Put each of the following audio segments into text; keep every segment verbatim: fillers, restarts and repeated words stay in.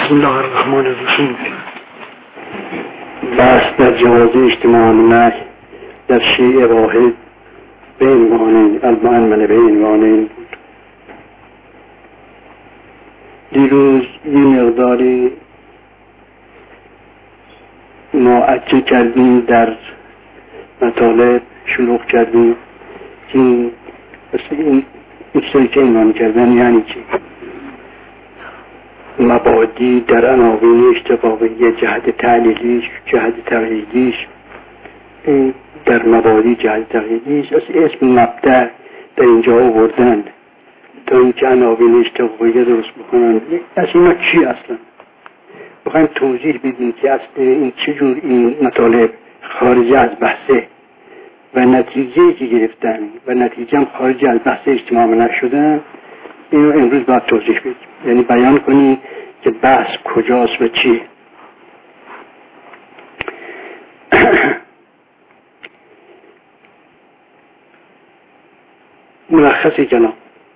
بسم الله الرحمن الرحیم. بحث در جواز اجتماع نه در شیء واحد به عنوان المؤمن به عنوان بود. دیروز یه مقداری ما عجه کردیم در مطالب شروع کردیم که این این چیزی که عنوان کردن یعنی چی؟ مبادی در عناوین اشتقاقی، جهت تعلیلیش، جهت تقییدیش، در مبادی جهت تقییدیش از اسم مبدأ در اینجا آوردن تا اینکه عناوین اشتقاقی درست بکنن. از اینا چی اصلا؟ بخوایم توضیح بدیم که اصل این چجور این مطالب خارج از بحثه و نتیجه که گرفتن و نتیجه هم خارج از بحث اجتماع نشدن، اینو امروز باید توضیح بدیم، یعنی بیان کنی که بحث کجاست و چیه. ملخص کلام،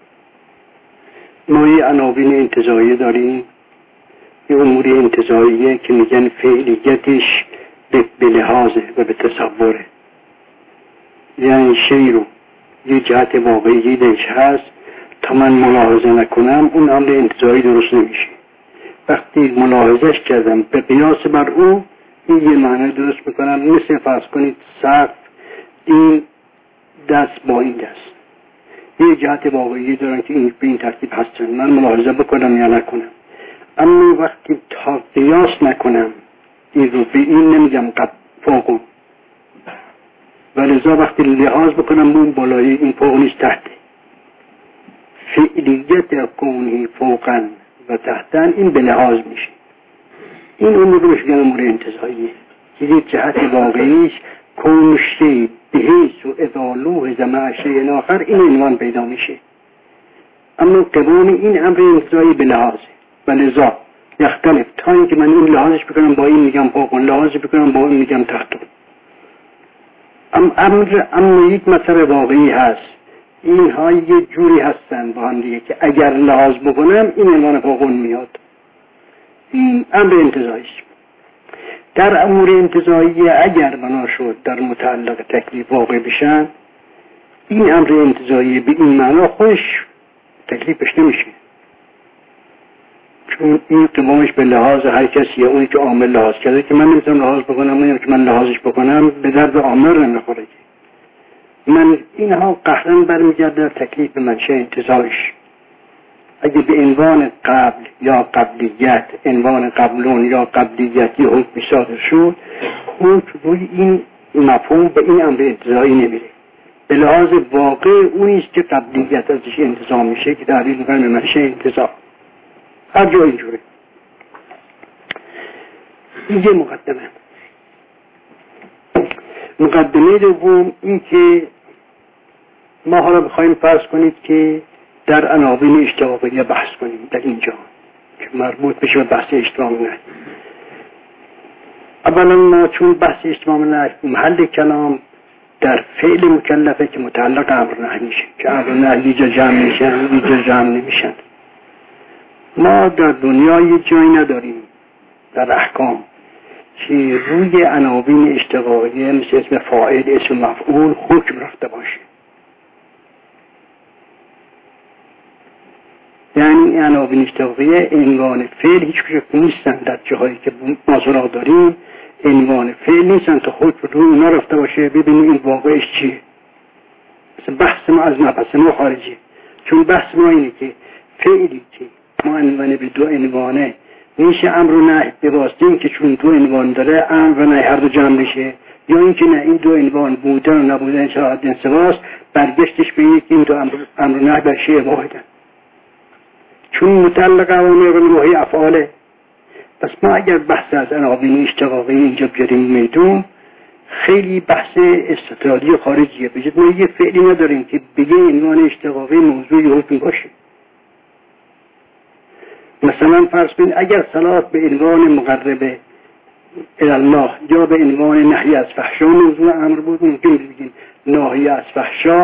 ما یه عناوین انتزاعی داریم، یه امور انتزاعیه که میگن فعلیتش به لحاظه و به تصوره، یعنی شی رو یه جهت واقعی درش هست تا من ملاحظه نکنم اون امر انتزاعی درست نمیشه. وقتی ملاحظهش کردم به قیاس بر او این یه معنی درست میکنم. مثل فرض کنید سقف، این دست با این دست یه جهت واقعی دارن که این به این ترتیب هستن، من ملاحظه بکنم یا نکنم. اما وقتی تا قیاس نکنم این رو به این نمیگم قد فوقون، ولذا وقتی لحاظ بکنم اون بالایی این فوق نیست تحت. فعلیت کونی فوقن و تحتن این به لحاظ میشه. این امور رو بشگن امور انتزاعیه که یک جهت واقعیش کون شی بهیس و اضالوه زمع شیء آخر این عنوان پیدا میشه. اما قوام این امر انتزاعی به لحاظه و لذا یختلف تا اینکه من این لحاظش بکنم با این میگم فوقن، لحاظش بکنم با این میگم تحتن. ام امر اما یک مسئله واقعی هست، اینها یه جوری هستن با هم دیگه که اگر لحاظ بکنم این عنوان فوقون میاد. این امر انتزاعیش. در امور انتزاعی اگر بنا شد در متعلق تکلیف واقع بشن، این امر انتزاعی به این معنا خوش تکلیفش نمیشه، چون این قوامش به لحاظ هر کسیه. اونی که عامل لحاظ کرده که من نمیتونم لحاظ بکنم، اونی که من لحاظش بکنم به درد عامل نمیخوره. من اینها قهرن برمیگرد در تکلیف منشه انتزاعش. اگه به عنوان قبل یا قبلیت، عنوان قبلون یا قبلیتی حکم صادر شد، حکم روی این مفهوم به این امر انتزاعی نمیره. به لحاظ واقع اونیست که قبلیت ازش انتزاع میشه که تعبیر میکنن به منشه انتزاع. هر جا اینجوره. این یه مقدمه. مقدمه دوم این که ما حالا بخوایم فرض کنید که در عناوین اشتقاقیه بحث کنیم در اینجا که مربوط بشه به بحث اجتماع نه. اولا ما چون بحث اجتماع نه محل کلام در فعل مکلفه که متعلق امر نهی میشه که امر نهی یه جا جمع میشن یه جا جمع نمیشن. ما در دنیا یه جایی نداریم در احکام که روی عناوین اشتقاقیه مثل اسم فاعل، اسم مفعول حکم رفته باشه. یعنی عناوین اشتقاقیه عنوان فعل هیچ کجا نیستن. در جاهایی که ما سراغ داریم عنوان فعل نیستن تا حکم روی اونا رفته باشه ببینیم این واقعش چیه. مثل بحث ما از مبحث ما خارجی، چون بحث ما اینه که فعلی که ما عنوان به دو عنوانه میشه امر و نهی به واسطه این که چون دو عنوان داره امر و نهی هر دو جمع بشه، یا اینکه نه این دو عنوان بودن و نبودن شاید انسواست برگشتش به یک این دو امر, امر و نهی بر شیء واحدن، چون متعلق اوامر و نواهی افعاله. پس ما اگر بحث از عناوین اشتقاقی اینجا بیاریم میدون خیلی بحث استدلالی خارجیه. بجد ما یه فعلی نداریم که بگه عنوان اشتقاقی موضوعی حکم باشه. مثلا فرض کنید اگر صلات به عنوان مقربه الله یا به عنوان نهی از فحشا موضوع امر بود، ممکن بگیم نهی از فحشا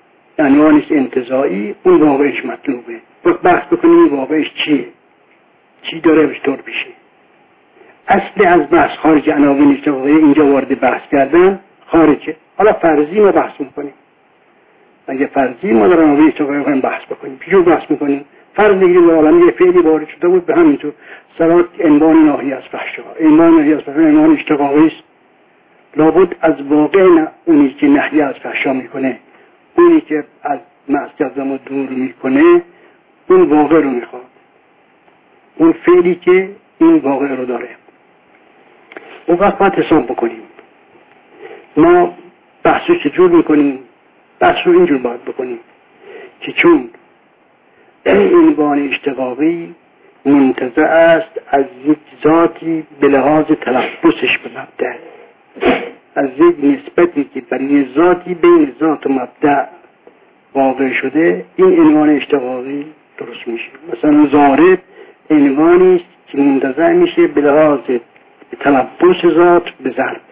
عنوانش انتزاعی، اون واقعش مطلوبه. وقت بحث بکنیم واقعش چیه. چی داره چطور بشه. اصل از بحث خارج عناوین اشتقاقی اینجا وارد بحث کردن خارجه. حالا فرضی ما بحث میکنیم. اگه فرضی ما در عناوین اشتقاقی کنیم بحث بکنیم پیشو بحث میکنیم. فرض بگیریم در عالم یه فعلی وارد شده بود به همینطور صلات عنوان ناحیه از فحشا، عنوان ناحیه از فحشا عنوان اشتقاقی است. لابد از واقع نه اونی که نهی از فحشا میکنه، اونی که از معصیت ما دور میکنه، اون واقع رو میخواد، اون فعلی که این واقع رو داره. اون وقت باید حساب بکنیم ما بحثو چجور میکنیم. بحثو اینجور باید بکنیم که چون این عنوان اشتقاقی منتزع است از یک ذاتی به لحاظ تلفظش به مبدأ، از یک نسبتی که برای ذاتی بین ذات و مبدأ واقع شده، این عنوان اشتقاقی درست میشه. مثلا ضارب عنوانی است که منتزع میشه به لحاظ تلفظ ذات به ضرب.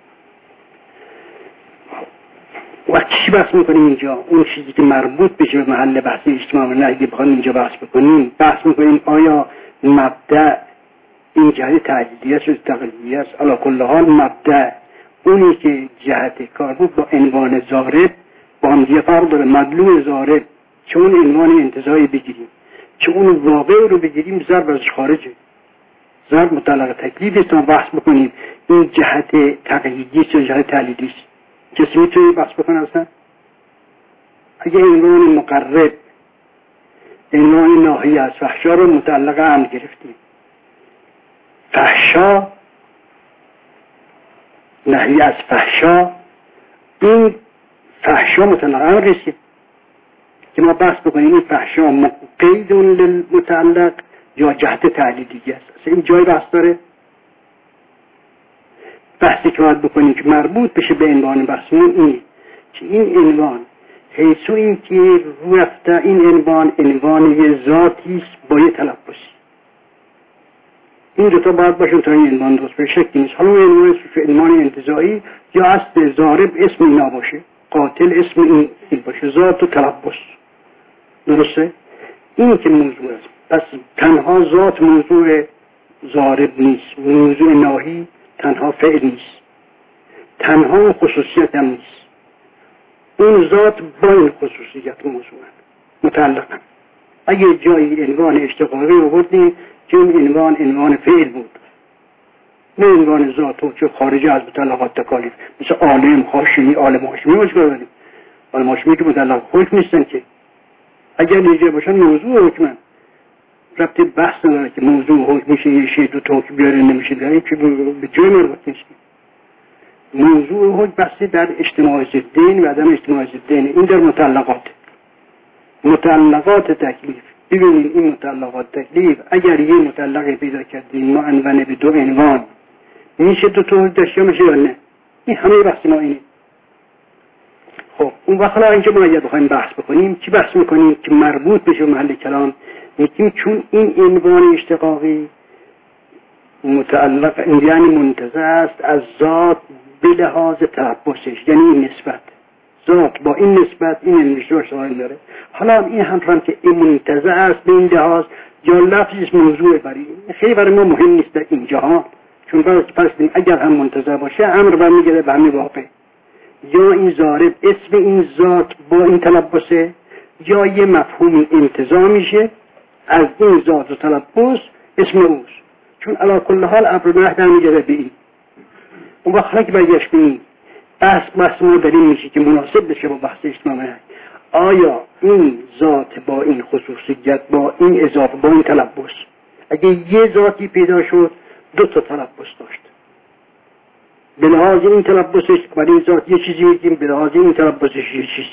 و چی بحث میکنیم اینجا؟ اون چیزی که مربوط بشه به محل بحث اجتماع نه اگه بخوایم اینجا بحث بکنیم، بحث میکنیم آیا مبدأ این جهت تعدیدی است و تقلیدی است. علی کل حال مبدأ اونی که جهت کار بود با عنوان ضارب با هم دیگه فرق داره. مدلول ضارب چون عنوان انتزاعی بگیریم، چون واقع رو بگیریم، ضرب ازش خارجه. ضرب مطلق تکلیف است. ما بحث بکنیم این جهت تقلیدی است و جهت تعلیدی است. کسی میتونه بحث بکنه اصلا؟ اگه عنوان مقرب عنوان ناحیه از فحشا رو متعلق امر گرفتیم، فحشا نهی از فحشا، این فحشا متعلق امر رسید که ما بحث بکنیم این فحشا مقید للمتعلق یا جهت تعلیدی است. اصلا این جای بحث داره. بحثی که باید بکنیم که مربوط بشه به عنوان بحثمون اینه که این عنوان حیثو این که رو رفته این عنوان عنوان یه ذاتی است با یه تلفظی. این دوتا باید باشه تا این عنوان درست به شکلی نیست. حالا عنوان عنوان انتزاعی یا اصل ضارب اسم اینا باشه، قاتل اسم این, این باشه، ذات و تلفظ. درسته؟ این که موضوع است. پس تنها ذات موضوع ضارب نیست، موضوع ناهی تنها فعل نیست، تنها خصوصیت هم نیست. اون ذات با این خصوصیت موضوع متعلقا. اگه جایی عنوان اشتقاقی رو بردیم که این عنوان عنوان فعل بود، نه عنوان ذات که خارج از متعلقات تکالیف، مثل عالم، هاشمی، عالم هاشمی باش بردیم. عالم هاشمی که متعلق حکم نیستن که. اگر نیجه باشن موضوع حکمن، ربطی بحث نداره که موضوع حکم میشه یه شی دو تا که بیاره نمیشه داریم که به جای مربوط نیست. موضوع حکم بحثی در اجتماع ضدین و عدم اجتماع ضدین. این در متعلقات متعلقات تکلیف. ببینید این متعلقات تکلیف اگر یه متعلقی پیدا کردیم معنون به دو عنوان میشه دو تا داشته میشه یا نه؟ این همه بحث ما اینه. خب اون وقت حالا اینجا ما اگر بخوایم بحث بکنیم چی بحث میکنیم که مربوط بشه به محل کلام؟ میگیم چون این عنوان اشتقاقی متعلق یعنی منتزع است از ذات به لحاظ تلفظش، یعنی این نسبت ذات با این نسبت این انوشته شامل داره. حالا این هم هم که این منتزع است به این لحاظ یا لفظش موضوع برای خیلی برای ما مهم نیست در اینجا ها، چون پس اگر هم منتزع باشه امر برمیگرده به همین واقع، یا این ضارب اسم این ذات با این تلفظه یا یه مفهوم انتزاع میشه از این ذات و تلفظ اسم اوست، چون علی کل حال امر به نحو میگرده به این. اون وقت که برگشت به این بحث بحث ما در این میشه که مناسب بشه با بحث اجتماعی. آیا این ذات با این خصوصیت با این اضافه با این تلفظ اگه یه ذاتی پیدا شد دو تا تلفظ داشت، به لحاظ این تلفظش برای این ذات یه چیزی میگیم، به لحاظ این تلفظش یه چیزی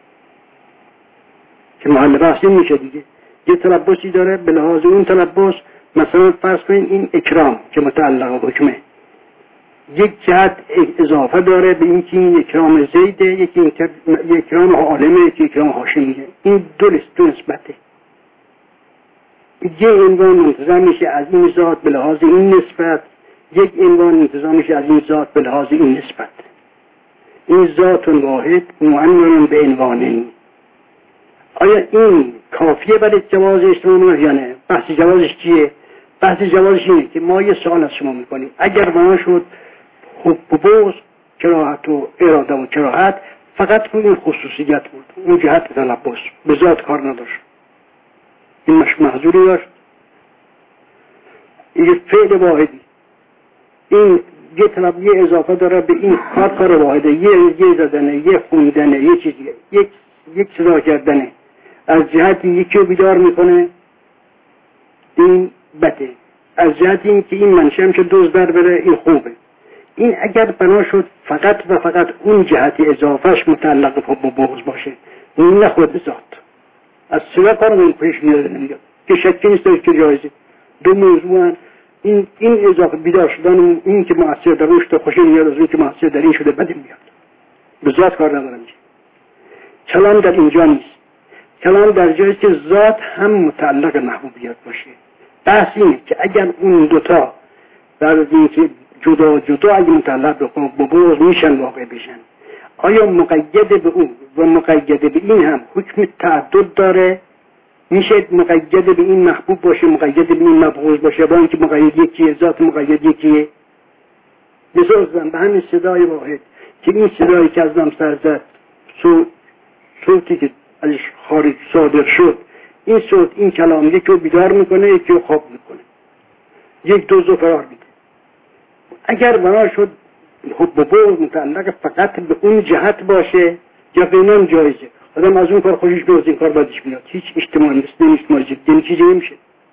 که محل بحث این میشه دیگه. یه تلفظی داره به لحاظ اون تلفظ، مثلا فرض کنید این اکرام که متعلق حکمه یک جهت اضافه داره به این که این اکرام زیده، یکی اکرام عالمه، یکی اکرام هاشمیه. این دو دو نسبته. یه عنوان منتظر میشه از این ذات به لحاظ این نسبت، یک عنوان منتظر میشه از این ذات به لحاظ این نسبت. این ذات واحد معنون به عنوانین. آیا این کافیه برای جواز اجتماع یا نه؟ بحث جوازش چیه؟ بحث جوازش اینه که ما یه سوال از شما میکنیم، اگر بنا شد حب و بغض، کراهت و اراده و کراهت فقط روی این خصوصیت بود، اون جهت تلبس به ذات کار نداشت، این مش محضوری داشت، این فعل واحدی، این یه طلب یه اضافه داره به این کار کار واحده، یه یه زدنه، یه خوندنه، یه چیزی، یک یک صدا کردنه، از جهتی یکی رو بیدار میکنه این بده، از جهتی این که این منشأ که دوز در بره این خوبه. این اگر بنا شد فقط و فقط اون جهت اضافهش متعلق به حب و بغض باشه، این نه خود ذات از سوا کار من پیش میاد نمیاد که شکی نیست که جایزه. دو موضوع این این اضافه بیدار شدن، این که مؤثر در رشد خوشی میاد، از این که مؤثر در این شده بده میاد، به ذات کار ندارم. کلام در اینجا نیست، کلام در جایی که ذات هم متعلق محبوبیت باشه. بحث اینه که اگر اون دوتا در این که جدا جدا اگه متعلق به بغض میشن واقع بشن، آیا مقید به اون و مقید به این هم حکم تعدد داره؟ میشه مقید به این محبوب باشه، مقید به این مبغوض باشه، با اینکه مقید یکیه، ذات مقید یکیه. مثال زن به همین صدای واحد که این صدایی که از نام سر زد، صوت صوتی که ازش خارج صادر شد، این صوت این کلام یکی رو بیدار میکنه، یکی رو خواب میکنه، یک دوز رو فرار میده. اگر بنا شد حب و بغض متعلق فقط به اون جهت باشه، یقینا جایزه، آدم از اون کار خوشش بیاد، این کار بدش میاد، هیچ اجتماعی نیست، نیست ماجد، این چیزی نمیشه.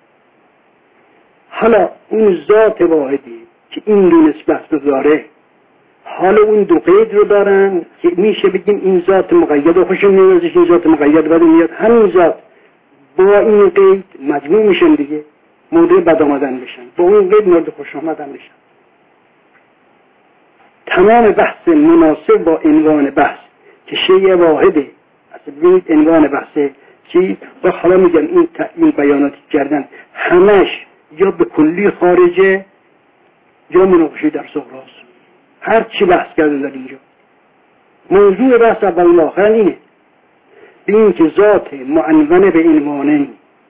حالا اون ذات واحدی که این دو نسبت رو داره، حالا اون دو قید رو دارن که میشه بگیم این ذات مقید و خوشم میاد، این ذات مقید بد میاد، همین ذات با این قید مجموع میشن دیگه، مورد بد آمدن بشن، با اون قید مورد خوش آمدن بشن. تمام بحث مناسب با عنوان بحث که شیء واحده، اصلا ببینید عنوان بحثه چی؟ و حالا میگم این این بیاناتی کردن همش یا به کلی خارجه یا مناقشه در صغراست. هر چی بحث کردن در اینجا موضوع بحث اول و آخر اینه، به این که ذات معنون به عنوانه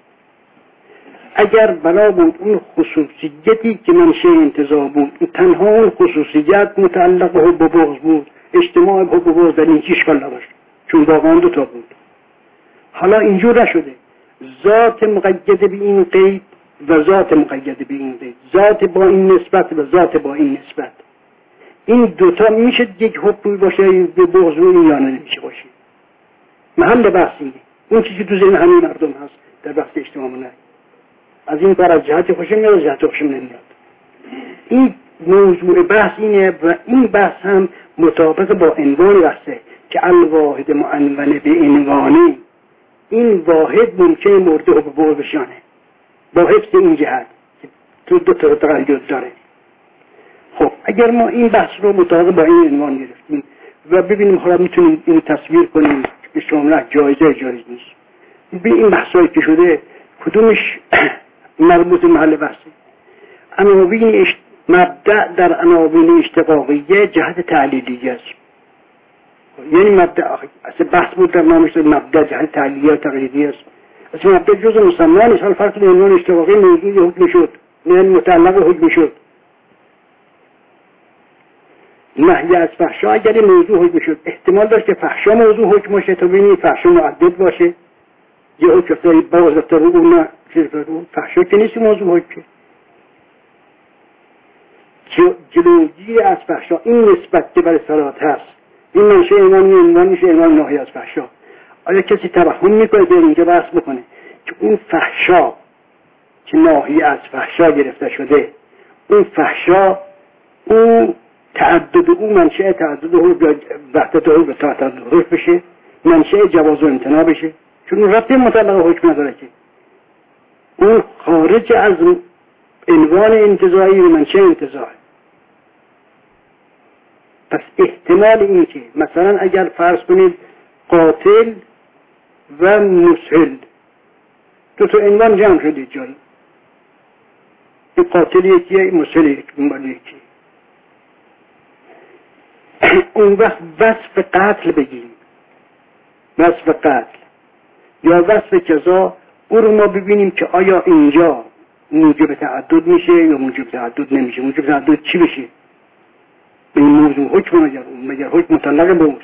اگر بنا بود اون خصوصیتی که منشأ انتزاع بود، تنها اون خصوصیت متعلق به حب و بغض بود، اجتماع حب و بغض در این چیش کار نداشت، چون واقعا دو تا بود. حالا اینجور نشده، ذات مقید به این قید و ذات مقید به این قید، ذات با این نسبت و ذات با این نسبت، این دوتا میشه یک حب باشه به بغض روی یا نمیشه باشه. محل بحث اینه، اون چیزی تو ذهن همه مردم هست در بحث اجتماع نه، از این کار از جهت خوشم میاد، از جهت خوشم نمیاد. این موضوع بحث اینه و این بحث هم مطابق با عنوان بحثه که الواحد معنون به عنوانه، این واحد ممکن مورد حب و بغض بشانه با حفظ این جهت تو دو تا تغییر داره. خب اگر ما این بحث رو مطابق با این عنوان گرفتیم و ببینیم حالا میتونیم این تصویر کنیم که شما جایزه جایز نیست، به این بحثایی که شده کدومش مربوط محل بحثه؟ عناوین اشت... مبدأ در عناوین اشتقاقیه جهت تعلیلیه است، یعنی مبدأ اصلا بحث بود در نامش مبدأ جهت تعلیلیه و تقلیدیه است، اصلا مبدأ جزء مسمى نیست. حال فرق بین عنوان اشتقاقی موضوع حکم شد، یعنی متعلق حکم شد. نهی از فحشا اگر موضوع حکم شد، احتمال داشت که فحشا موضوع حکم باشه تا ببینید فحشا معدد باشه، یه حکم افتاری باز افتار رو اون نه فحشا که نیست موضوع حکم. جلوگیری از فحشا این نسبت که برای صلات هست، این منشه ایمان ایمان میشه ایمان نهی از فحشا. آیا کسی توهم میکنه به اینجا بحث بکنه که اون فحشا که نهی از فحشا گرفته شده، اون فحشا اون تعدد او منشه تعدد او وحدت او به تعدد او بشه، منشه جواز و امتناع بشه، چون اون ربط مطلق حکم نداره که اون خارج از عنوان انتزاعی و منشه انتزاعی. پس احتمال این که مثلا اگر فرض کنید قاتل و مسهل دو تا عنوان جمع شده جایی، این قاتل یکیه مسهل یکی، اون وقت وصف قتل بگیم، وصف قتل یا وصف جزا، او رو ما ببینیم که آیا اینجا موجب تعدد میشه یا موجب تعدد نمیشه. موجب تعدد چی بشه؟ به این موضوع حکم مگر مگر حکم مطلق به موضوع.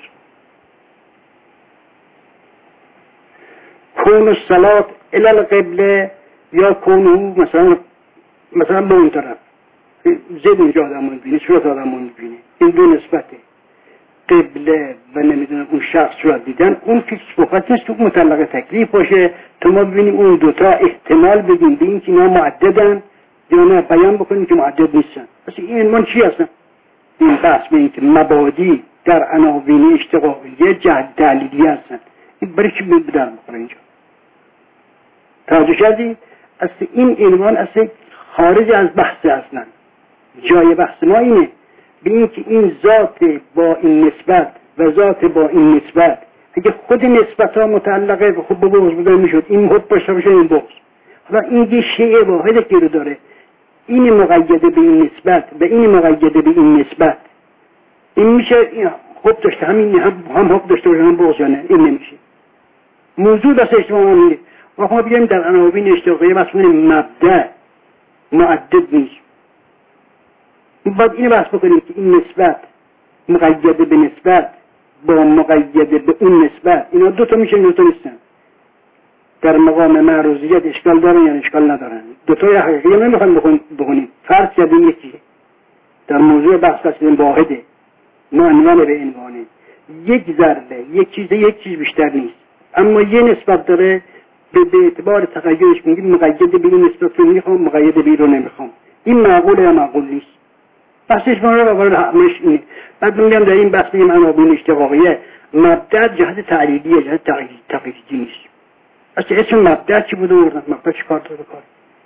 کون الصلاة الی القبله یا کونه مثلا مثلا به اون طرف زید اینجا آدم رو میبینه، صورت آدم رو میبینه، این دو نسبته. قبله و نمیدونم اون شخص صورت دیدن اون فیکس صحبت نیست که مطلق تکلیف باشه تا ما ببینیم اون دوتا احتمال بدیم به این که اینا معددن یا نه بیان بکنیم که معدد نیستن. پس این عنوان چی هستن؟ این بحث به این که مبادی در عناوین اشتقاقیه جهت دلیلی هستن. این برای چی بدر بکنه اینجا؟ توجه کردی؟ اصل این عنوان اصل خارج از بحث اصلا. جای بحث ما اینه به این که این ذات با این نسبت و ذات با این نسبت، اگه خود نسبت ها متعلقه به خود به بغض بودن میشد، این خود باشه باشه این بغض. حالا این یه شیء واحده که رو داره، این مقیده به این نسبت و این مقیده به این نسبت، این میشه این خود داشته همین هم هم حق داشته باشه هم بغض یا نه؟ این نمیشه. موضوع دست اجتماع نیست. و ما بگیم در عناوین اشتقاقیه مسئول مبدأ معدد نیست. باید اینو بحث بکنیم که این نسبت مقیده به نسبت با مقیده به اون نسبت، اینا دوتا میشه دوتا نیستن. در مقام معروضیت اشکال دارن یا اشکال ندارن؟ دوتای حقیقی نمیخوان بخونیم. فرض کردیم یکی در موضوع بحث هستیم واحده، ما عنوان به عنوانه یک ضربه یک چیز یک چیز بیشتر نیست، اما یه نسبت داره به به اعتبار تغیرش میگیم مقید به این نسبت رو میخوام مقید به این رو نمیخوام. این معقوله یا معقول نیست؟ بحثش ما رو وارد همش اینه. بعد میگم در این بحث میگم عناوین اشتقاقیه مبدأ جهت تعلیلیه، جهت تقییدی نیست. اصلا اسم مبدأ چی بوده وردن؟ مبدأ چی کار داره کار؟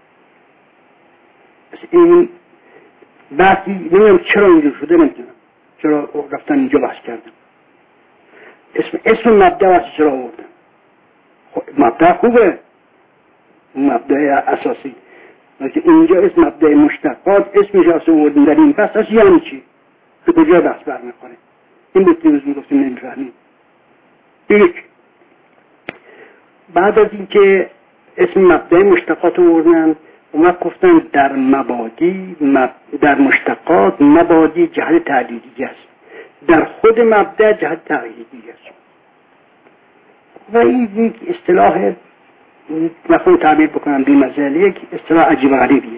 اصلا این بحثی نمیدونم چرا اینجور شده، نمیدونم چرا رفتن اینجا بحث کردن. اسم اسم مبدأ واسه چرا آوردن؟ مبدأ خوبه، مبدأ اساسی، ولی اینجا اسم مبدأ مشتقات اسمش واسه آوردن در این بحث اصلا یعنی چی؟ به کجا بحث برمیخوره؟ این بود که روز میگفتیم نمیفهمیم. یک بعد از اینکه اسم مبدأ مشتقات آوردن اونا گفتن در مبادی مب... در مشتقات مبادی جهت تعلیلی است، در خود مبدأ جهت تعلیلی است. و این یک اصطلاح مفهوم تعبیر بکنم بی مزاله، یک اصطلاح عجیب غریبیه.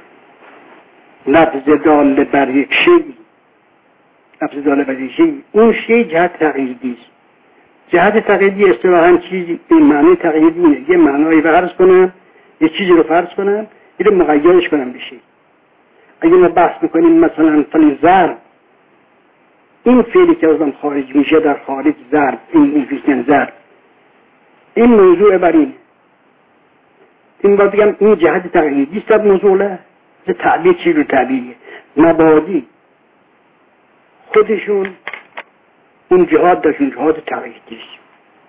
لفظ دال بر یک شی، لفظ دال بر یک شی، اون شی جهت تقییدی است. جهت تقییدی اصطلاحاً چیزی این معنی تقییدی نه، یه معنایی فرض کنم، یه چیزی رو فرض کنم، اینو مقیدش کنم بشه. اگه ما بحث میکنیم مثلا فلان ضرب، این فعلی که ازم خارج میشه در خارج ضرب، این این ضرب، این موضوع بر این این باید بگم این جهت تقییدی است. در موضوع له تعبیر چی رو تعبیریه؟ مبادی خودشون اون جهات داشتون جهات تقییدی است.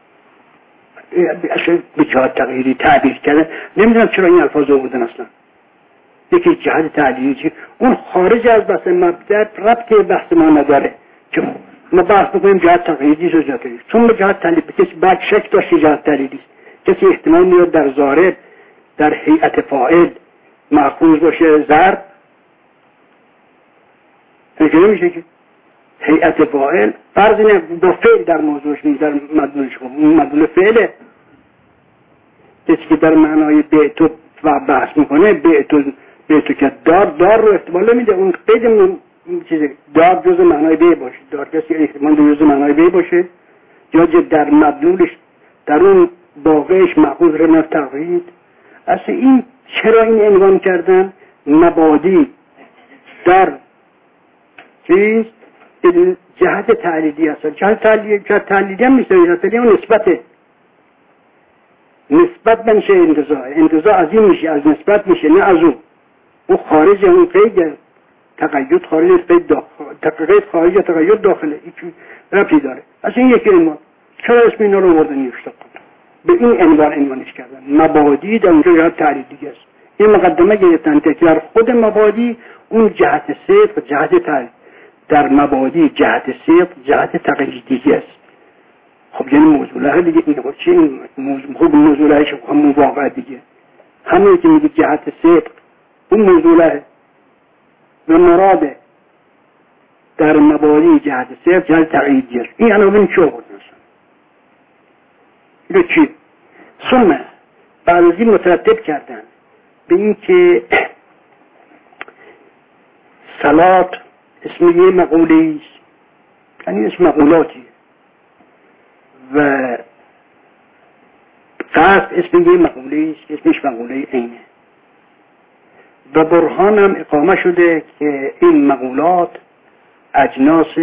اصلا به جهات تقییدی تعبیر کردن، نمیدونم چرا این الفاظ رو بودن اصلا. یکی جهت تعبیری اون خارج از بحث مبدأ ربط به بحث ما نداره که ما بحث بکنیم جهت تقییدی است و جهت تقییدی. چون به جهت تعلیدی کسی بعد شک داشت جهت تعلیدی است، کسی احتمال میاد در ضارب در هیئت فاعل مأخوذ باشه ضرب، اینجوری میشه که هیئت فاعل فرض اینه با فعل در موضوعش نیست، در مدلولش خب اون مدلول فعله. کسی که در معنای بیتو بحث میکنه بیتو بیتو که دار دار رو احتمال نمیده، اون قید من چیزه دار جز معنای بی باشه، دار کسی احتمال جز معنای بی باشه یا در مدلولش در اون باقیش مأخوذ رو نتقیید. اصلا این چرا این عنوان کردن مبادی در چیز جهت تعلیدی هست؟ جهت تعلیدی جهت تعلیدی هم نیست، جهت تعلیدی هم نسبته، نسبت بنشه انتزاع، انتزاع از این میشه، از نسبت میشه نه از اون. اون خارج اون قید تقید، خارج قید داخل، تقید خارج تقید داخله، هیچ ربطی داره. اصلا این یکی عنوان. چرا اسم اینا رو آوردن نیشتا به این عنوان عنوانش کردن؟ مبادی در اونجا جهت تعلیدی است. این مقدمه گرفتن که در خود مبادی اون جهت صدق جهت تعلیدی، در مبادی جهت صدق جهت تقییدی است. خب یعنی موضوع دیگه این خب چی این موضوع خب موضوع همون واقع دیگه، همونی که میگه جهت صدق اون موضوعه و مراد در مبادی جهت صرف جهت تقییدی است. این عناوین چه بود مثلا؟ اینو چی؟ ثم بعد از این مترتب کردن به این که صلات اسم یه مقوله است، یعنی اسم مقولاتی، و قصد اسم یه مقوله است که اسمش مقوله عینه، و برهان هم اقامه شده که این مقولات اجناس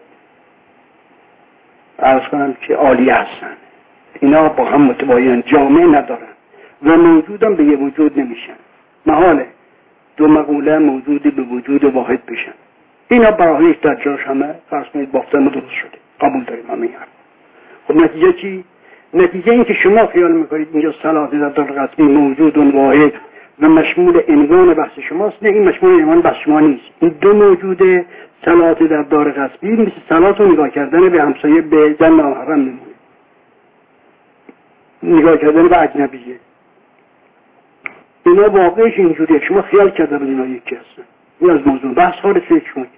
عرض کنم که عالی هستن، اینا با هم متباین جامعه ندارن و موجود هم به یه وجود نمیشن. محاله دو مقوله موجود به وجود واحد بشن. اینا براهیش در جاش همه فرض کنید بافتن درست شده، قبول داریم همه حرف. خب نتیجه چی؟ نتیجه این که شما خیال میکنید اینجا صلاح در قسمی موجود و واحد و مشمول عنوان بحث شماست. نه، این مشمول عنوان بحث شما نیست. این دو موجود صلات در دار غصبی مثل صلات رو نگاه کردن به همسایه به زن نامحرم نمونه، نگاه کردن به اجنبیه. اینا واقعش اینجوریه. شما خیال کرده به اینا یکی هستن. این از موضوع بحث خارج فکر کنید.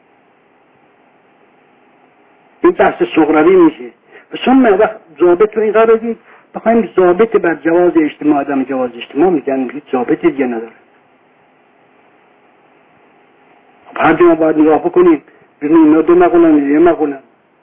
این بحث صغروی میشه. ثم وقت ضابط رو این قرار بدید بخوایم ضابط بر جواز اجتماع عدم جواز اجتماع میگن هیچ ضابط دیگه نداره. خب هر جا باید نگاه بکنیم ببینیم اینا دو مقولن یه مقولن،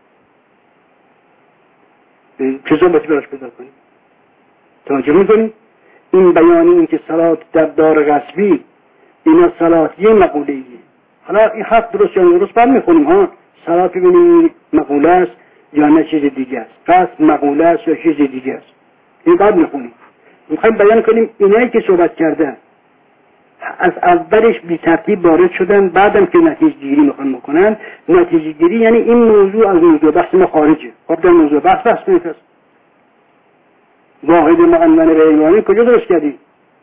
چه ضابطی براش پیدا کنیم؟ توجه میکنیم؟ این بیانی این که صلات در دار غصبی اینا صلات یه مقوله ایه. حالا این حرف درست یا درست بعد میخونیم ها. صلات ببینیم مقوله است یا نه چیز دیگه است، قصد مقوله است یا چیز دیگه است. این بعد میخونیم. میخوایم بیان کنیم اینایی که صحبت کردن از اولش بی ترتیب وارد شدن، بعدم که نتیجه گیری میخوان بکنن. نتیجه گیری یعنی این موضوع از موضوع بحث ما خارجه. خب در موضوع بحث بحث میفرست واحد معنون به عنوانه کجا درست کردی؟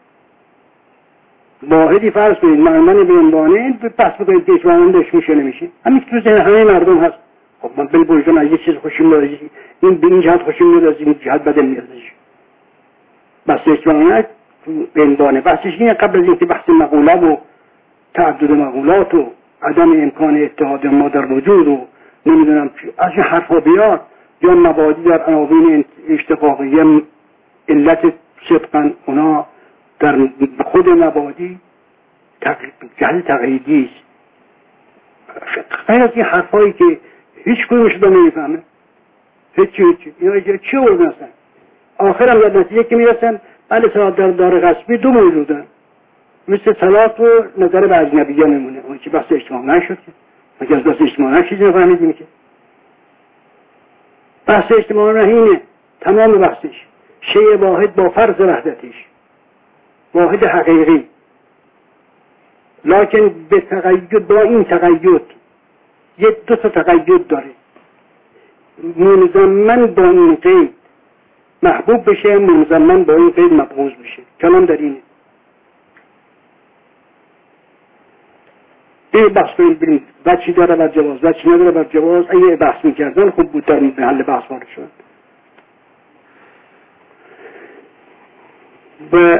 واحدی فرض کنید معنون به عنوانه بحث بکنید که اشمعنون داشت میشه نمیشه. همین تو ذهن همه مردم هست. خب من بل بوجدان از یه چیز خوشیم میاد، این به این جهت خوشیم میاد، از این جهت بدم میاد. بحث اشمعنون به عنوانه بحثش اینه قبل از اینکه بحث مقوله و تعدد مقولات و عدم امکان اتحاد ما در وجود و نمیدونم از این حرفا بیاد یا مبادی در عناوین اشتقاقیه علت صدقا اونا در خود مبادی جهت تقییدی است. غیر از این حرفایی که هیچ کنوش رو نمیفهمه هیچی هیچی اینا چی اردن هستن. آخرم در نتیجه که میرسن بله صلات در دار غصبی دو موجودن، مثل صلات و نظر به اجنبیه میمونه. اون چی بحث اجتماع نشد که مگه از بحث اجتماع نشد نفهمیدیم که بحث اجتماع رهینه. تمام بحثش شیء واحد با فرض وحدتش، واحد حقیقی، لکن به تقید با این تقید یه دو تا تقید داره. ملزمن با این قید محبوب بشه، ملزمن با این قید مبغوض بشه. کلام در اینه. این بحث کنید بریم وچی داره بر جواز وچی نداره بر جواز. اگه بحث میکردن خوب بود در محل بحث وارد شد. و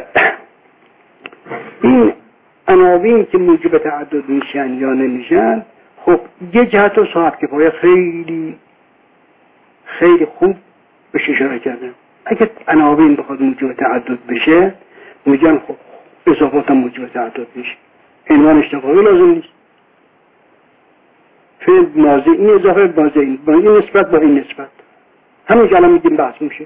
این عناوین که موجب تعدد میشن یا نمیشن، خب یه جهت و صاحب کفایه خیلی خیلی خوب بهش اشاره کردم. اگه عناوین بخواد موجب تعدد بشه میگن خب اضافات هم موجب تعدد میشه. عنوان اشتقاقی لازم نیست. فعل ماضی این اضافه ماضی این با این نسبت با این نسبت همین که الان میگیم بحث میشه.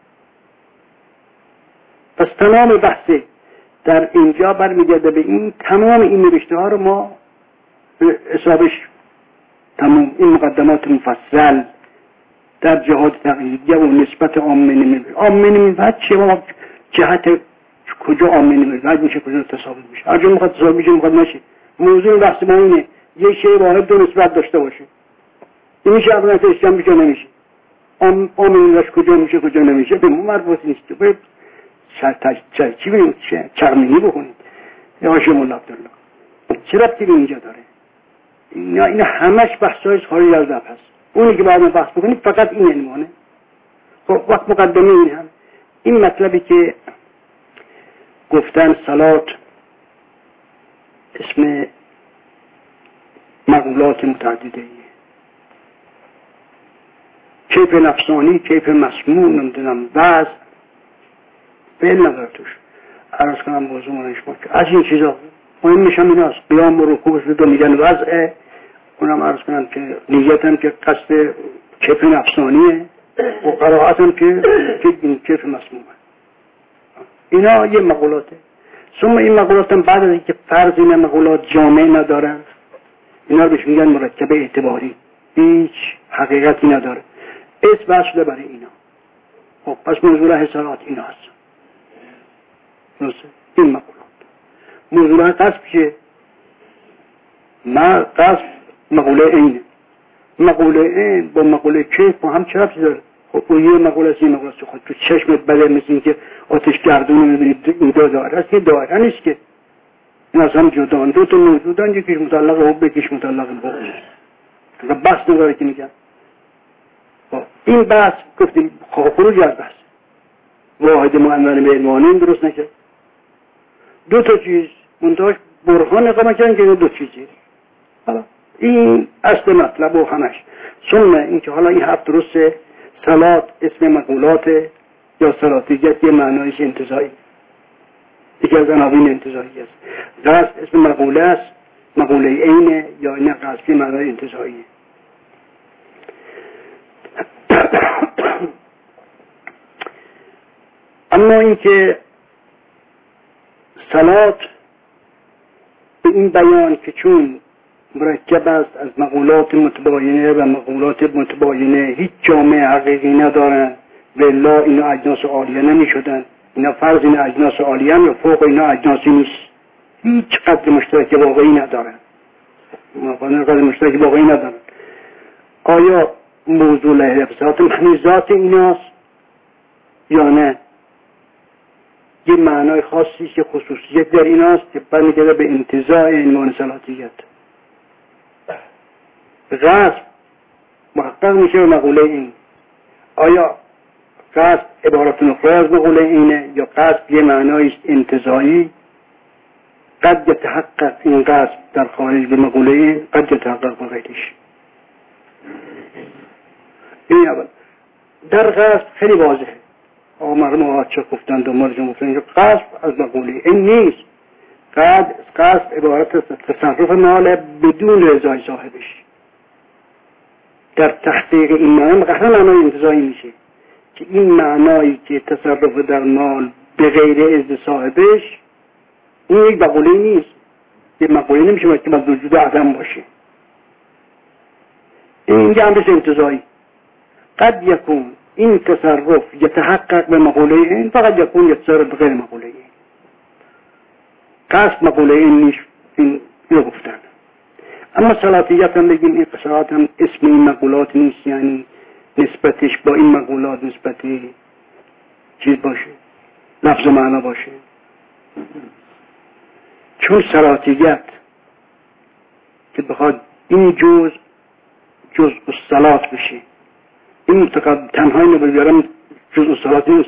پس تمام بحثه در اینجا برمیگرده به این تمام این نوشته ها رو ما حسابش تمام این مقدمات مفصل در جهات تقییدیه و نسبت عامه نمیشه. عامه نمیشه چه ما جهت کجا عامه نمیشه میشه کجا تصابل میشه. هر جا میخواد تصابل میشه میخواد نشه. موضوع بحث ما اینه یه شی واحد دو نسبت داشته باشه. این میشه اول اسلام میشه نمیشه. عامه نمیشه کجا میشه کجا نمیشه به مربوط نیست. به چه چی بگیم چه چرمینی بکنید یا هاشم الله عبدالله چه ربطی به اینجا داره؟ اینا اینا همش بحث‌های خارج از دف هست. اونی که بعد بحث بکنید فقط این عنوانه. خب وقت مقدمه این هم این مطلبی که گفتن صلات اسم مقولات متعدده ایه. کیف نفسانی، کیف مسموع، نمیدونم وضع فعل نداره توش. عرض کنم موضوع منشما که از این چیزا مهمش هم این هست. قیام و رکوعش رو میگن وضعه. اونم عرض کنم که نیت هم که قصد کیف نفسانیه و قرائت هم که کیف مسموعه. اینا یه مقولاته. ثم این مقولات هم بعد از اینکه فرض این مقولات جامع ندارن، اینا رو بهش میگن مرکب اعتباری، هیچ حقیقتی نداره، اسم وصله برای اینا. خب پس موضوع حسارات اینا هست. درسته؟ این مقولات موضوع قصد چیه؟ ما قصد مقوله اینه. مقوله این با مقوله کیف با هم چه ربطی داره؟ خب اون یه مقوله است، این مقوله است. خود تو چشمت بله مثل این که آتش گردون رو میبینید این دو داره است، این داره نیست که این از هم جدان. دو تا موجودان، یکیش مطلق حب، یکیش مطلق بغض. بحث نداره که میگن. این بحث گفتیم خروج از بحث واحد معنون به عنوان درست نکرد. دو تا چیز منتهاش برهان اقامه کردن که دو چیزی. حالا این اصل مطلب و همش. ثم این که حالا این حرف درسته، صلات اسم مقولات یا صلاتیت یه معنایش انتزاعی، یکی از عناوین انتزاعی است. قصد اسم مقوله است، مقوله اینه یا این قصدی معنای انتزاعیه. اما این که صلات به این بیان که چون مرکب است از مقولات متباینه و مقولات متباینه هیچ جامعه حقیقی ندارن و الا اینا اجناس عالیه نمی شدن. اینا فرض این اجناس عالیه و فوق اینا اجناسی نیست، هیچ قدر مشترک واقعی ندارن، قدر مشترک واقعی ندارن. آیا موضوع لحظات محنیزات ایناست یا نه؟ یه معنای خاصی که خصوصیت در ایناست که برمیگرده به انتزاع عنوان صلاتیت. قصد محقق میشه به مقوله این. آیا قصد عبارت نخره از مقوله اینه یا قصد یه معنایست انتزاعی؟ قد یتحقق این قصد در خارج به مقوله این، قد یتحقق با غیرش. این اول در قصد خیلی واضحه. آقا مرحوم آقا چه گفتن دنبالشون گفتن که قصد از مقوله این نیست. قصد قصد عبارت است تصرف مال بدون رضای صاحبش. در تحقیق این معنی قطعا معنای انتزاعی میشه که این معنایی که تصرف در مال به غیر اذن صاحبش این یک مقوله نیست. یک مقوله نمیشه که از وجود عدم باشه. این هم بشه انتزاعی. قد یکون این تصرف یتحقق به مقوله این، فقط یکون یتصرف به غیر مقوله این. قصد مقوله این نیست، این رو گفتن. اما صلاتیت هم بگیم این قصرات هم اسم این مقولات نیست، یعنی نسبتش با این مقولات نسبتی چیز باشه، لفظ معنا باشه. چون صلاتیت که بخواد این جز جز الصلات بشه، این متقد تنها اینو بگیرم جز الصلات نیست.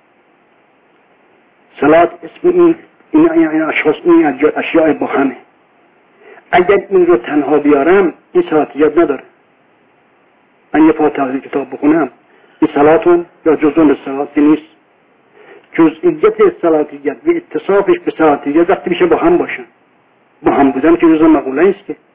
صلات اسم این این این اشخاص این اشیاء با همه. اگر این رو تنها بیارم این صلاتیت نداره. من یه فاتحه کتاب بخونم این صلاتون یا جزون الصلات نیست. جزئیت صلاتیت و اتصافش به صلاتیت وقتی میشه با هم باشن، با هم بودن که جزء مقوله است که.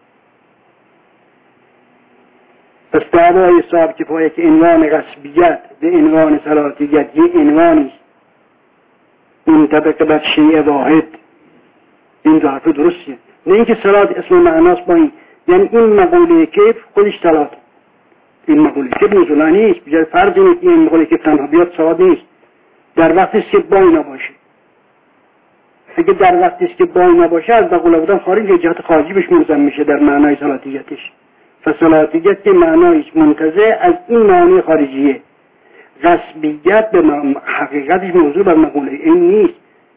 پس دعوای صاحب کفایه که عنوان غصبیت و عنوان صلاتیت یه عنوانی است منطبق بر شیء واحد، این دو حرف درستیه. نه اینکه صلات اسم معناست با این، یعنی این مقوله کیف خودش صلات، این مقوله کیف نزولا نیست. بجای فرض اینه که این مقوله کیف تنها بیاد صلات نیست، در وقتی که با اینا باشه. اگه در وقتی که با اینا باشه از مقوله بودن خارج یه جهت خارجی بهش ملزم میشه در معنای صلاتیتش. فصلاتیت که معنایش منتزع از این معنی خارجیه. غصبیت به حقیقتش موضوع بر مقوله این نیست.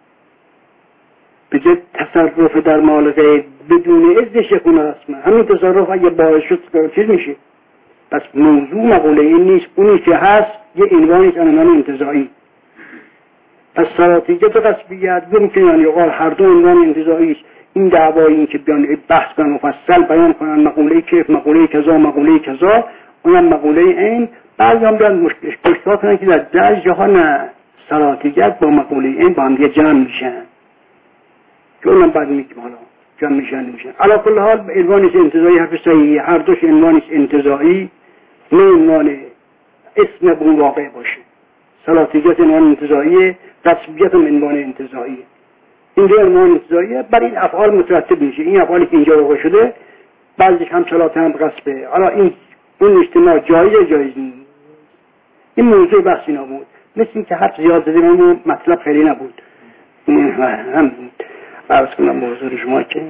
بجای تصرف در مال غیر بدون اذنش یکون رسمه، همین تصرف اگه باعث شد چیز میشه. پس موضوع مقوله این نیست، اونی که هست یه عنوانی که عنوان انتزاعی. پس صلاتیت و غصبیت ممکنه یعنی قال هر دو عنوان انتزاعی است. این دعوایی این که بیان بحث کنن مفصل بیان کنن مقوله کیف مقوله کذا مقوله کذا اونم مقوله این، بعضی هم بیان مشکل کنن که در جهان سلاطیت با مقوله این با هم دیگه جمع میشن که اونم بعد میگیم حالا جمع میشن میشن. علی کل حال عنوانش انتزاعی حرف صحیحه، هر دوش عنوانش انتزاعی، نه عنوان اسم به واقع باشه. سلاطیت عنوان انتزاعیه، رسمیت هم عنوان انتزاعیه. این دو عنوان انتزاعیه بر این افعال مترتب میشه. این افعالی که اینجا واقع شده بعضیش هم صلاته هم غصبه. حالا این اون اجتماع جایزه جایز نیست. این موضوع بحث اینا بود. مثل این که حرف زیاد زدیم اما مطلب خیلی نبود. هم عرض کنم موضوع شما که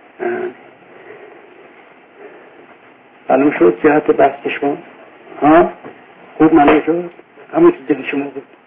معلوم شد جهت بحث شما. ها خوب معلوم شد همون که دل شما بود.